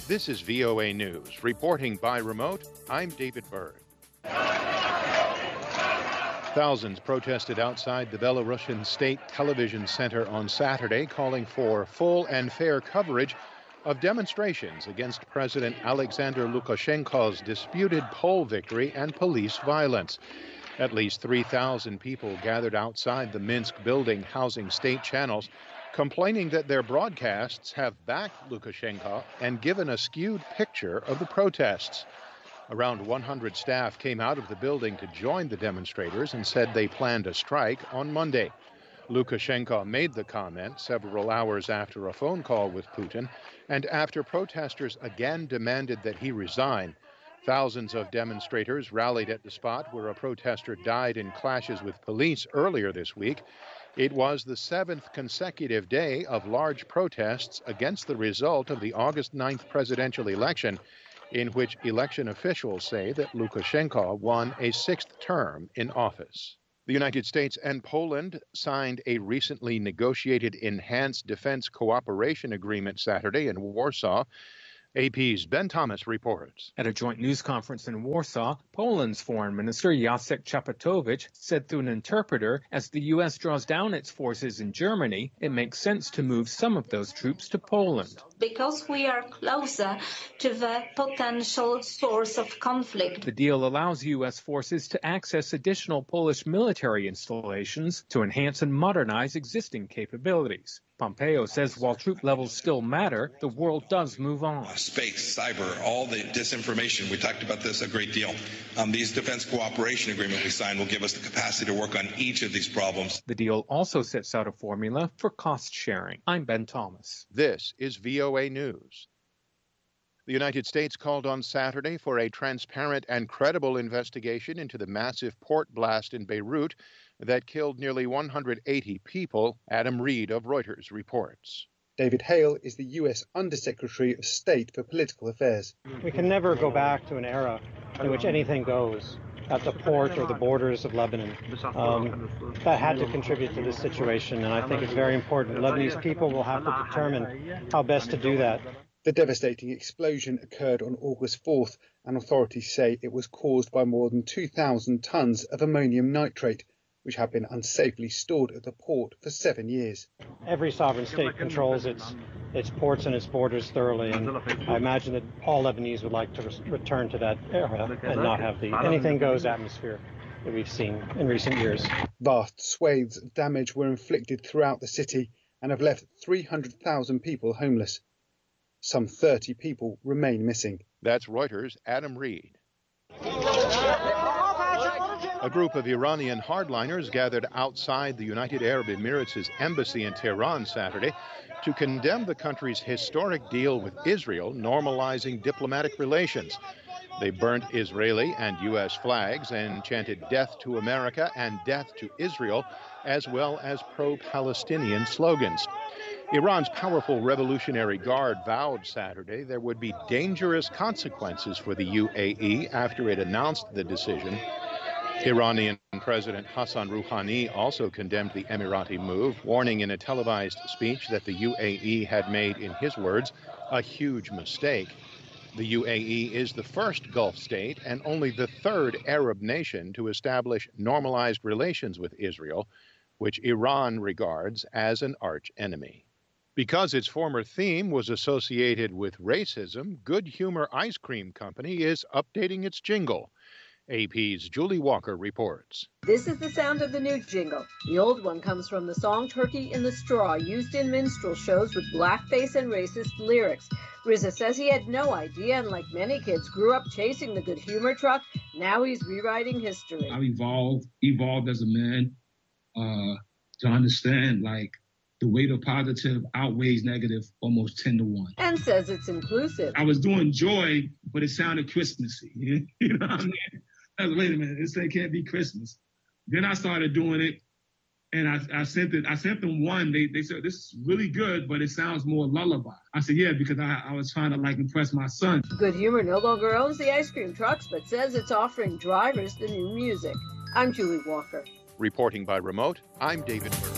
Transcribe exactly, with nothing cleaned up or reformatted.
This is V O A News. Reporting by remote, I'm David Berg. Thousands protested outside the Belarusian State Television Center on Saturday, calling for full and fair coverage of demonstrations against President Alexander Lukashenko's disputed poll victory and police violence. At least three thousand people gathered outside the Minsk building housing state channels, complaining that their broadcasts have backed Lukashenko and given a skewed picture of the protests. Around one hundred staff came out of the building to join the demonstrators and said they planned a strike on Monday. Lukashenko made the comment several hours after a phone call with Putin and after protesters again demanded that he resign. Thousands of demonstrators rallied at the spot where a protester died in clashes with police earlier this week. It was the seventh consecutive day of large protests against the result of the August ninth presidential election, in which election officials say that Lukashenko won a sixth term in office. The United States and Poland signed a recently negotiated enhanced defense cooperation agreement Saturday in Warsaw. A P's Ben Thomas reports. At a joint news conference in Warsaw, Poland's Foreign Minister Jacek Czaputowicz said through an interpreter, as the U S draws down its forces in Germany, it makes sense to move some of those troops to Poland. Because we are closer to the potential source of conflict. The deal allows U S forces to access additional Polish military installations to enhance and modernize existing capabilities. Pompeo says while troop levels still matter, the world does move on. Space, cyber, all the disinformation, we talked about this a great deal. Um, these defense cooperation agreement we signed will give us the capacity to work on each of these problems. The deal also sets out a formula for cost sharing. I'm Ben Thomas. This is V O A News. The United States called on Saturday for a transparent and credible investigation into the massive port blast in Beirut that killed nearly one hundred eighty people. Adam Reed of Reuters reports. David Hale is the U S Undersecretary of State for Political Affairs. We can never go back to an era in which anything goes at the port or the borders of Lebanon. Um, that had to contribute to this situation, and I think it's very important. Lebanese people will have to determine how best to do that. The devastating explosion occurred on August fourth, and authorities say it was caused by more than two thousand tons of ammonium nitrate, which have been unsafely stored at the port for seven years. Every sovereign state controls its its ports and its borders thoroughly, and I imagine that all Lebanese would like to re- return to that era and not have the anything-goes atmosphere that we've seen in recent years. Vast swathes of damage were inflicted throughout the city and have left three hundred thousand people homeless. Some thirty people remain missing. That's Reuters' Adam Reed. A group of Iranian hardliners gathered outside the United Arab Emirates' embassy in Tehran Saturday to condemn the country's historic deal with Israel, normalizing diplomatic relations. They burnt Israeli and U S flags and chanted "Death to America" and "Death to Israel," as well as pro-Palestinian slogans. Iran's powerful Revolutionary Guard vowed Saturday there would be dangerous consequences for the U A E after it announced the decision. Iranian President Hassan Rouhani also condemned the Emirati move, warning in a televised speech that the U A E had made, in his words, a huge mistake. The U A E is the first Gulf state and only the third Arab nation to establish normalized relations with Israel, which Iran regards as an arch enemy. Because its former theme was associated with racism, Good Humor Ice Cream Company is updating its jingle. A P's Julie Walker reports. This is the sound of the new jingle. The old one comes from the song Turkey in the Straw, used in minstrel shows with blackface and racist lyrics. R Z A says he had no idea, and like many kids, grew up chasing the Good Humor truck. Now he's rewriting history. I've evolved, evolved as a man uh, to understand, like, the weight of positive outweighs negative almost ten to one. And says it's inclusive. I was doing joy, but it sounded Christmassy. You know what I mean? I was, wait a minute, this thing can't be Christmas. Then I started doing it, and I, I sent it. I sent them one. They they said, this is really good, but it sounds more lullaby. I said, yeah, because I, I was trying to, like, impress my son. Good Humor no longer owns the ice cream trucks, but says it's offering drivers the new music. I'm Julie Walker. Reporting by remote, I'm David Berg.